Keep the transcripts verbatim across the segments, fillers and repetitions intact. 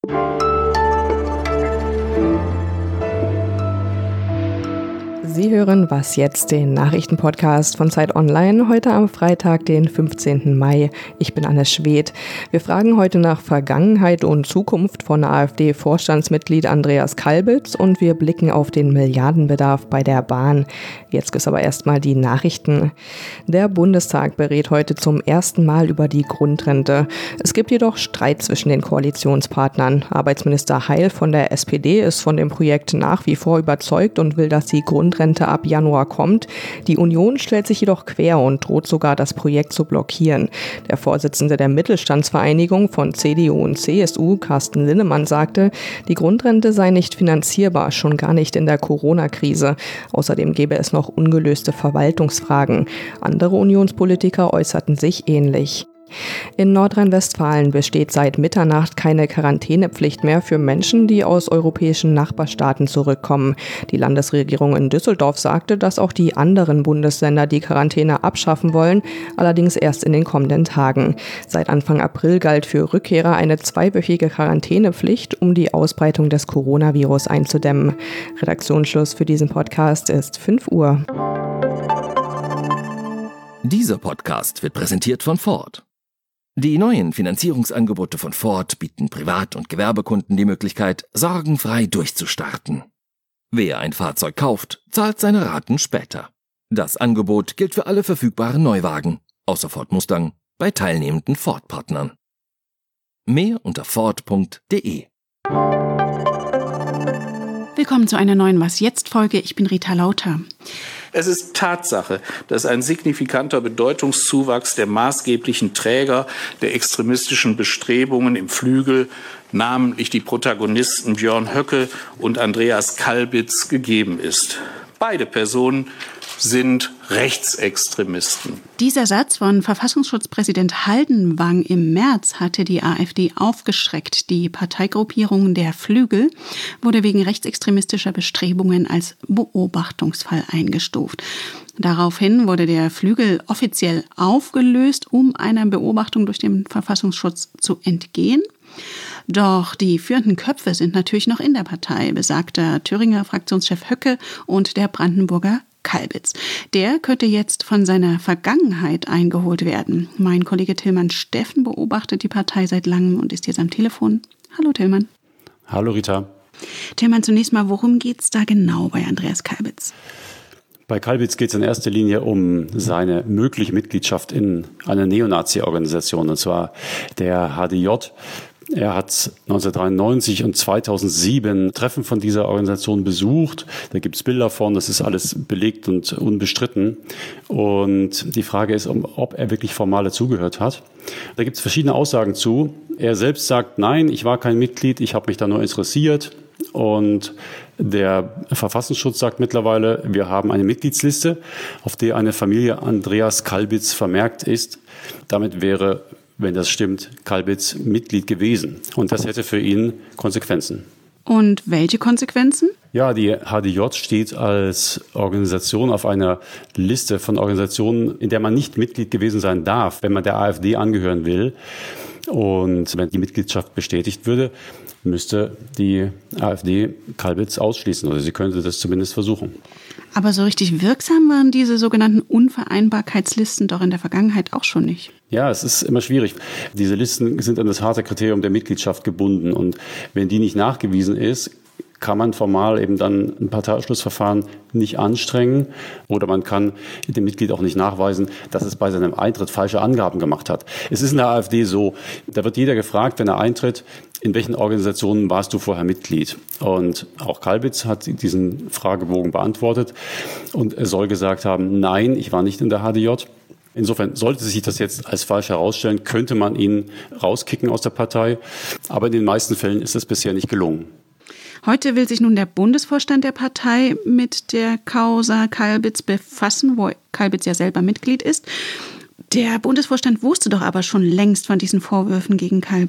Sie hören Was jetzt, den Nachrichtenpodcast von Zeit Online, heute am Freitag, den fünfzehnten Mai. Ich bin Anne Schwedt. Wir fragen heute nach Vergangenheit und Zukunft von AfD-Vorstandsmitglied Andreas Kalbitz und wir blicken auf den Milliardenbedarf bei der Bahn. Jetzt ist aber erstmal die Nachrichten. Der Bundestag berät heute zum ersten Mal über die Grundrente. Es gibt jedoch Streit zwischen den Koalitionspartnern. Arbeitsminister Heil von der S P D ist von dem Projekt nach wie vor überzeugt und will, dass die Grundrente ab Januar kommt. Die Union stellt sich jedoch quer und droht sogar, das Projekt zu blockieren. Der Vorsitzende der Mittelstandsvereinigung von C D U und C S U, Carsten Linnemann, sagte, die Grundrente sei nicht finanzierbar, schon gar nicht in der Corona-Krise. Außerdem gäbe es noch ungelöste Verwaltungsfragen. Andere Unionspolitiker äußerten sich ähnlich. In Nordrhein-Westfalen besteht seit Mitternacht keine Quarantänepflicht mehr für Menschen, die aus europäischen Nachbarstaaten zurückkommen. Die Landesregierung in Düsseldorf sagte, dass auch die anderen Bundesländer die Quarantäne abschaffen wollen, allerdings erst in den kommenden Tagen. Seit Anfang April galt für Rückkehrer eine zweiwöchige Quarantänepflicht, um die Ausbreitung des Coronavirus einzudämmen. Redaktionsschluss für diesen Podcast ist fünf Uhr. Dieser Podcast wird präsentiert von Ford. Die neuen Finanzierungsangebote von Ford bieten Privat- und Gewerbekunden die Möglichkeit, sorgenfrei durchzustarten. Wer ein Fahrzeug kauft, zahlt seine Raten später. Das Angebot gilt für alle verfügbaren Neuwagen, außer Ford Mustang, bei teilnehmenden Ford-Partnern. Mehr unter ford punkt de. Willkommen zu einer neuen Was-Jetzt-Folge. Ich bin Rita Lauter. Es ist Tatsache, dass ein signifikanter Bedeutungszuwachs der maßgeblichen Träger der extremistischen Bestrebungen im Flügel, namentlich die Protagonisten Björn Höcke und Andreas Kalbitz, gegeben ist. Beide Personen sind Rechtsextremisten. Dieser Satz von Verfassungsschutzpräsident Haldenwang im März hatte die AfD aufgeschreckt. Die Parteigruppierung der Flügel wurde wegen rechtsextremistischer Bestrebungen als Beobachtungsfall eingestuft. Daraufhin wurde der Flügel offiziell aufgelöst, um einer Beobachtung durch den Verfassungsschutz zu entgehen. Doch die führenden Köpfe sind natürlich noch in der Partei, besagter Thüringer Fraktionschef Höcke und der Brandenburger Kalbitz. Der könnte jetzt von seiner Vergangenheit eingeholt werden. Mein Kollege Tillmann Steffen beobachtet die Partei seit langem und ist jetzt am Telefon. Hallo Tillmann. Hallo Rita. Tillmann, zunächst mal, worum geht es da genau bei Andreas Kalbitz? Bei Kalbitz geht es in erster Linie um seine mögliche Mitgliedschaft in einer Neonazi-Organisation, und zwar der H D J. Er hat neunzehnhundertdreiundneunzig und zweitausendsieben Treffen von dieser Organisation besucht. Da gibt es Bilder von, das ist alles belegt und unbestritten. Und die Frage ist, ob er wirklich formal dazugehört hat. Da gibt es verschiedene Aussagen zu. Er selbst sagt, nein, ich war kein Mitglied, ich habe mich da nur interessiert. Und der Verfassungsschutz sagt mittlerweile, wir haben eine Mitgliedsliste, auf der eine Familie Andreas Kalbitz vermerkt ist. Damit wäre, wenn das stimmt, Kalbitz Mitglied gewesen. Und das hätte für ihn Konsequenzen. Und welche Konsequenzen? Ja, die H D J steht als Organisation auf einer Liste von Organisationen, in der man nicht Mitglied gewesen sein darf, wenn man der AfD angehören will. Und wenn die Mitgliedschaft bestätigt würde, müsste die AfD Kalbitz ausschließen, oder sie könnte das zumindest versuchen. Aber so richtig wirksam waren diese sogenannten Unvereinbarkeitslisten doch in der Vergangenheit auch schon nicht. Ja, es ist immer schwierig. Diese Listen sind an das harte Kriterium der Mitgliedschaft gebunden. Und wenn die nicht nachgewiesen ist, kann man formal eben dann ein Parteiausschlussverfahren nicht anstrengen, oder man kann dem Mitglied auch nicht nachweisen, dass es bei seinem Eintritt falsche Angaben gemacht hat. Es ist in der AfD so, da wird jeder gefragt, wenn er eintritt, in welchen Organisationen warst du vorher Mitglied? Und auch Kalbitz hat diesen Fragebogen beantwortet und er soll gesagt haben, nein, ich war nicht in der H D J. Insofern sollte sich das jetzt als falsch herausstellen, könnte man ihn rauskicken aus der Partei. Aber in den meisten Fällen ist es bisher nicht gelungen. Heute will sich nun der Bundesvorstand der Partei mit der Causa Kalbitz befassen, wo Kalbitz ja selber Mitglied ist. Der Bundesvorstand wusste doch aber schon längst von diesen Vorwürfen gegen Kalbitz.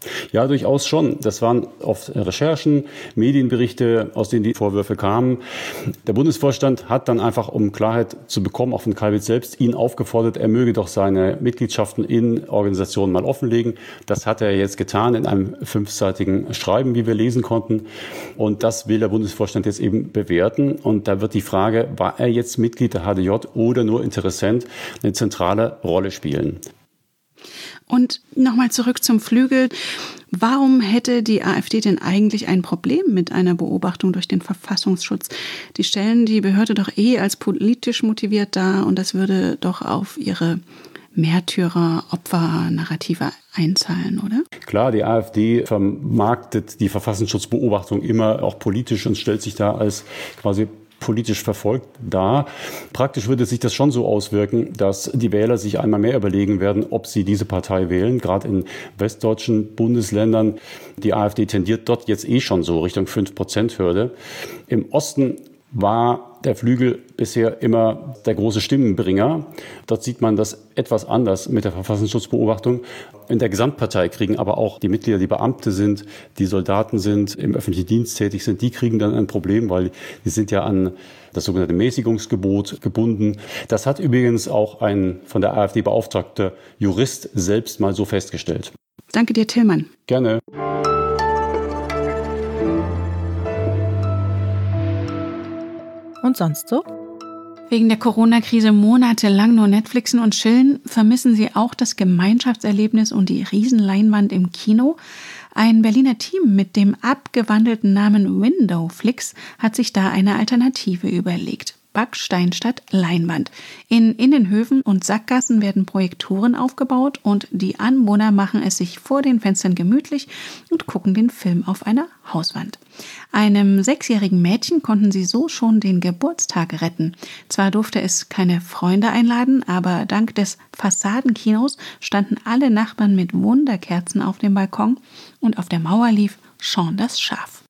Ja, durchaus schon. Das waren oft Recherchen, Medienberichte, aus denen die Vorwürfe kamen. Der Bundesvorstand hat dann einfach, um Klarheit zu bekommen, auch von Kalbitz selbst, ihn aufgefordert, er möge doch seine Mitgliedschaften in Organisationen mal offenlegen. Das hat er jetzt getan in einem fünfseitigen Schreiben, wie wir lesen konnten. Und das will der Bundesvorstand jetzt eben bewerten. Und da wird die Frage, war er jetzt Mitglied der H D J oder nur Interessent, eine zentrale Rolle spielen. Und nochmal zurück zum Flügel. Warum hätte die AfD denn eigentlich ein Problem mit einer Beobachtung durch den Verfassungsschutz? Die stellen die Behörde doch eh als politisch motiviert dar und das würde doch auf ihre Märtyrer-Opfer-Narrative einzahlen, oder? Klar, die AfD vermarktet die Verfassungsschutzbeobachtung immer auch politisch und stellt sich da als quasi politisch verfolgt dar. Praktisch würde sich das schon so auswirken, dass die Wähler sich einmal mehr überlegen werden, ob sie diese Partei wählen. Gerade in westdeutschen Bundesländern. Die AfD tendiert dort jetzt eh schon so Richtung fünf Prozent Hürde. Im Osten war der Flügel bisher immer der große Stimmenbringer. Dort sieht man das etwas anders mit der Verfassungsschutzbeobachtung. In der Gesamtpartei kriegen aber auch die Mitglieder, die Beamte sind, die Soldaten sind, im öffentlichen Dienst tätig sind, die kriegen dann ein Problem, weil die sind ja an das sogenannte Mäßigungsgebot gebunden. Das hat übrigens auch ein von der AfD beauftragter Jurist selbst mal so festgestellt. Danke dir, Tillmann. Gerne. Und sonst so? Wegen der Corona-Krise monatelang nur Netflixen und chillen, vermissen sie auch das Gemeinschaftserlebnis und die Riesenleinwand im Kino. Ein Berliner Team mit dem abgewandelten Namen Windowflix hat sich da eine Alternative überlegt. Backstein statt Leinwand. In Innenhöfen und Sackgassen werden Projektoren aufgebaut und die Anwohner machen es sich vor den Fenstern gemütlich und gucken den Film auf einer Hauswand. Einem sechsjährigen Mädchen konnten sie so schon den Geburtstag retten. Zwar durfte es keine Freunde einladen, aber dank des Fassadenkinos standen alle Nachbarn mit Wunderkerzen auf dem Balkon und auf der Mauer lief Sean das Schaf.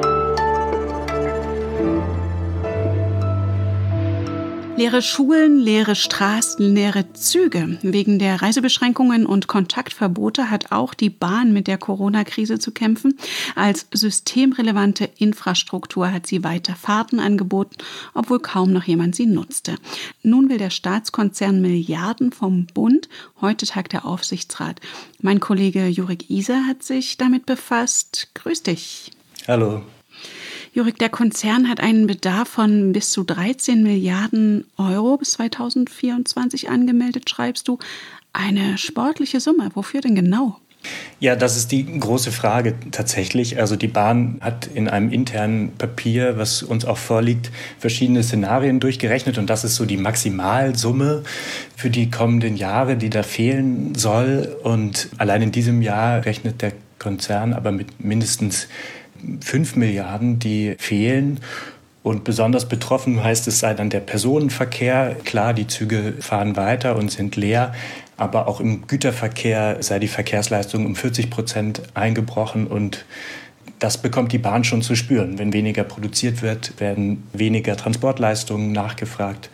Leere Schulen, leere Straßen, leere Züge. Wegen der Reisebeschränkungen und Kontaktverbote hat auch die Bahn mit der Corona-Krise zu kämpfen. Als systemrelevante Infrastruktur hat sie weiter Fahrten angeboten, obwohl kaum noch jemand sie nutzte. Nun will der Staatskonzern Milliarden vom Bund. Heute tagt der Aufsichtsrat. Mein Kollege Jurik Iser hat sich damit befasst. Grüß dich. Hallo. Jurik, der Konzern hat einen Bedarf von bis zu dreizehn Milliarden Euro bis zweitausendvierundzwanzig angemeldet, schreibst du. Eine sportliche Summe. Wofür denn genau? Ja, das ist die große Frage tatsächlich. Also die Bahn hat in einem internen Papier, was uns auch vorliegt, verschiedene Szenarien durchgerechnet. Und das ist so die Maximalsumme für die kommenden Jahre, die da fehlen soll. Und allein in diesem Jahr rechnet der Konzern aber mit mindestens fünf Milliarden, die fehlen. Und besonders betroffen heißt es, sei dann der Personenverkehr. Klar, die Züge fahren weiter und sind leer. Aber auch im Güterverkehr sei die Verkehrsleistung um vierzig Prozent eingebrochen. Und das bekommt die Bahn schon zu spüren. Wenn weniger produziert wird, werden weniger Transportleistungen nachgefragt.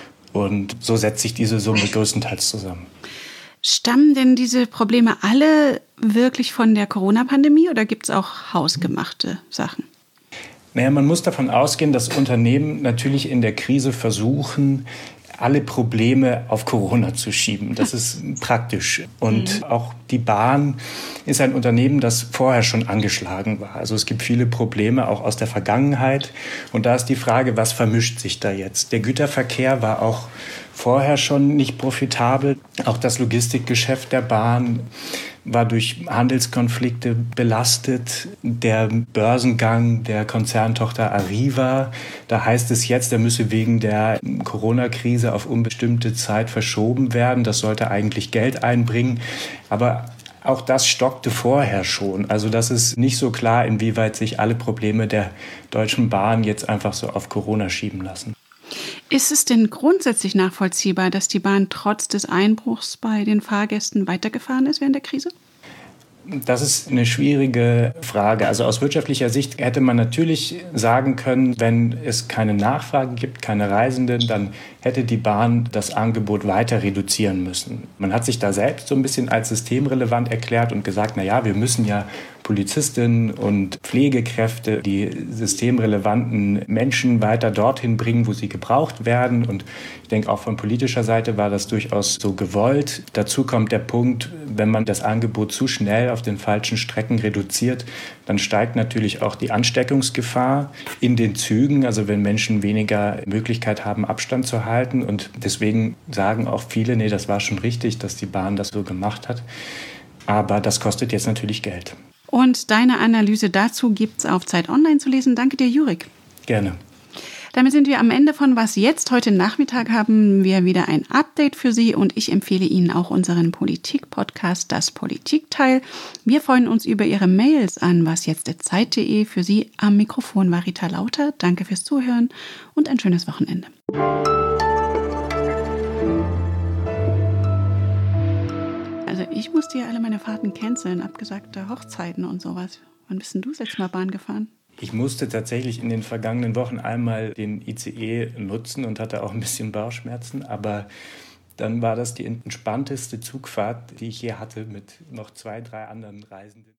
Und so setzt sich diese Summe größtenteils zusammen. Stammen denn diese Probleme alle wirklich von der Corona-Pandemie oder gibt es auch hausgemachte Sachen? Naja, man muss davon ausgehen, dass Unternehmen natürlich in der Krise versuchen, alle Probleme auf Corona zu schieben. Das ist praktisch. Und mhm. auch die Bahn ist ein Unternehmen, das vorher schon angeschlagen war. Also es gibt viele Probleme auch aus der Vergangenheit. Und da ist die Frage, was vermischt sich da jetzt? Der Güterverkehr war auch vorher schon nicht profitabel. Auch das Logistikgeschäft der Bahn war durch Handelskonflikte belastet. Der Börsengang der Konzerntochter Arriva, da heißt es jetzt, der müsse wegen der Corona-Krise auf unbestimmte Zeit verschoben werden. Das sollte eigentlich Geld einbringen. Aber auch das stockte vorher schon. Also das ist nicht so klar, inwieweit sich alle Probleme der Deutschen Bahn jetzt einfach so auf Corona schieben lassen. Ist es denn grundsätzlich nachvollziehbar, dass die Bahn trotz des Einbruchs bei den Fahrgästen weitergefahren ist während der Krise? Das ist eine schwierige Frage. Also aus wirtschaftlicher Sicht hätte man natürlich sagen können, wenn es keine Nachfrage gibt, keine Reisenden, dann hätte die Bahn das Angebot weiter reduzieren müssen. Man hat sich da selbst so ein bisschen als systemrelevant erklärt und gesagt, na ja, wir müssen ja Polizistinnen und Pflegekräfte, die systemrelevanten Menschen weiter dorthin bringen, wo sie gebraucht werden. Und ich denke, auch von politischer Seite war das durchaus so gewollt. Dazu kommt der Punkt, wenn man das Angebot zu schnell auf den falschen Strecken reduziert, dann steigt natürlich auch die Ansteckungsgefahr in den Zügen. Also wenn Menschen weniger Möglichkeit haben, Abstand zu halten. Und deswegen sagen auch viele, nee, das war schon richtig, dass die Bahn das so gemacht hat. Aber das kostet jetzt natürlich Geld. Und deine Analyse dazu gibt's auf Zeit Online zu lesen. Danke dir, Jurik. Gerne. Damit sind wir am Ende von Was Jetzt. Heute Nachmittag haben wir wieder ein Update für Sie und ich empfehle Ihnen auch unseren Politik-Podcast, das Politikteil. Wir freuen uns über Ihre Mails an wasjetzt.zeit punkt de. Für Sie am Mikrofon war Rita Lauter. Danke fürs Zuhören und ein schönes Wochenende. Also ich musste ja alle meine Fahrten canceln, abgesagte Hochzeiten und sowas. Wann bist denn du das letzte Mal Bahn gefahren? Ich musste tatsächlich in den vergangenen Wochen einmal den I C E nutzen und hatte auch ein bisschen Bauchschmerzen, aber dann war das die entspannteste Zugfahrt, die ich je hatte, mit noch zwei, drei anderen Reisenden.